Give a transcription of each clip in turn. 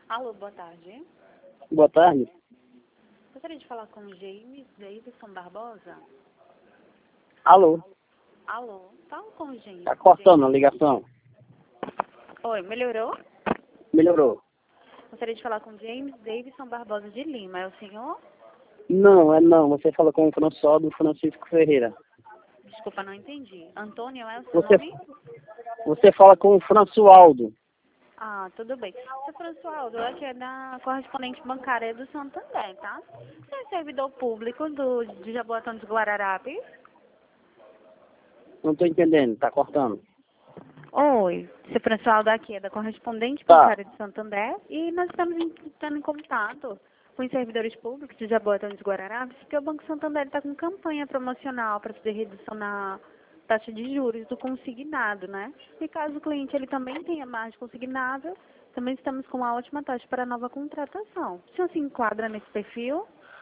Alô, boa tarde. Boa tarde. Gostaria de falar com o James Davidson Barbosa. Alô, Alô, fala com o James. tá cortando a ligação. Oi, melhorou? Melhorou. Gostaria de falar com o James Davidson Barbosa de Lima. É o senhor? Não. Você fala com o François do Francisco Ferreira. Desculpa, não entendi. Antônio é o seu Você, nome? você fala com o Françoaldo. Ah, tudo bem. Seu Françoaldo, aqui é da correspondente bancária do Santander, tá? Você é servidor público de Jaboatão dos Guararapes? Não tô entendendo, tá cortando. Oi, seu Françoaldo aqui é da correspondente Tá. bancária de Santander e nós estamos entrando em contato com os servidores públicos de Jaboatão dos Guararapes porque o Banco Santander está com campanha promocional para fazer redução na taxa de juros do consignado, né? E caso o cliente ele também tenha margem consignável, também estamos com uma ótima taxa para nova contratação. O senhor se enquadra nesse perfil?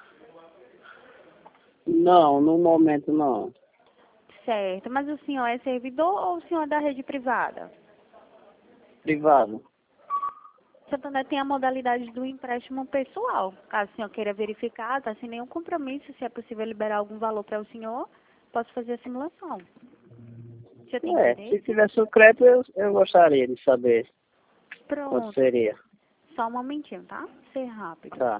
Não, no momento não. Certo, mas o senhor é servidor ou o senhor é da rede privada? Privado. Santander tem a modalidade do empréstimo pessoal. Caso o senhor queira verificar, tá sem nenhum compromisso, se é possível liberar algum valor para o senhor, posso fazer a simulação. O senhor tem Se interesse? tivesse o crédito, eu gostaria de saber quanto Pronto. seria. Só um momentinho, tá? Ser rápido. Tá.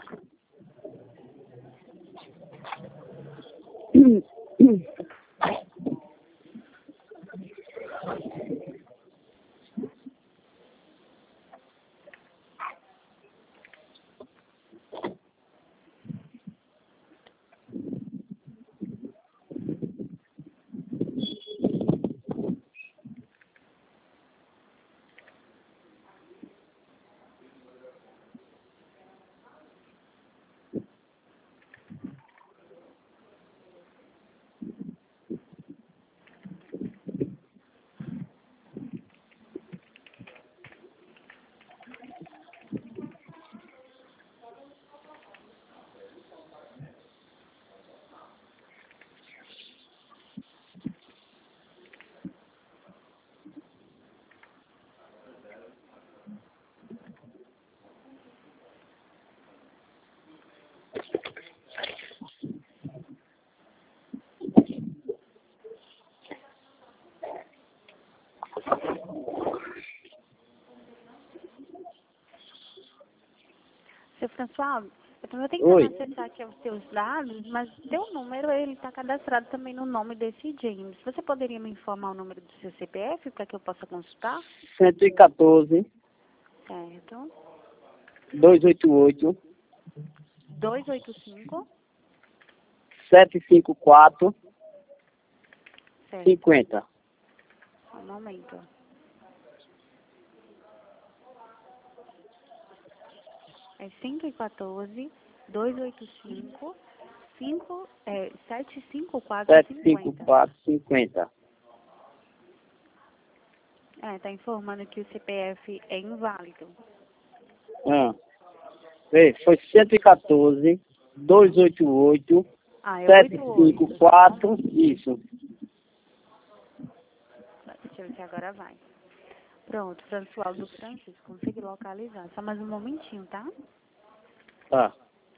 Seu François, eu estou Oi. tentando acessar aqui os seus dados, mas teu número, ele está cadastrado também no nome desse James. Você poderia me informar o número do seu CPF para que eu possa consultar? 114 Certo. 288 285. 754 Certo. 50. Só um momento. É 514 285 754 50. 754 50. Tá informando que o CPF é inválido. Foi 114 288 É 88. 754. Isso. Deixa eu ver se agora vai. Pronto, François do Francisco, consegui localizar. Só mais um momentinho, tá? Tá.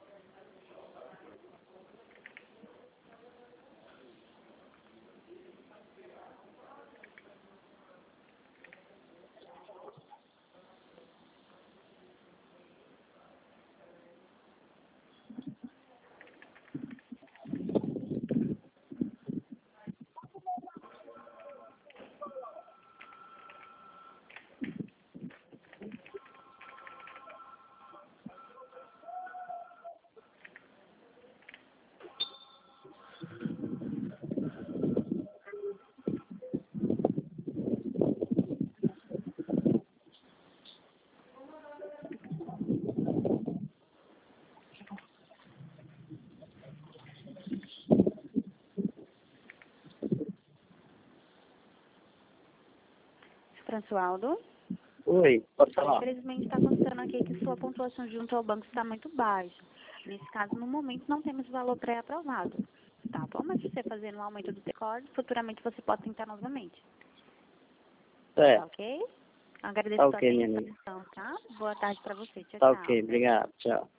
Françoaldo? Oi, pode falar. Infelizmente está constando aqui que sua pontuação junto ao banco está muito baixa. Nesse caso, no momento, não temos valor pré-aprovado. Tá bom? Mas se você fazer um aumento do decorde, futuramente você pode tentar novamente. Tá É. ok? Agradeço Tá a sua ok, minha amiga. atenção, tá? Boa tarde para você. Tchau, Tá tchau. ok, obrigado, tchau.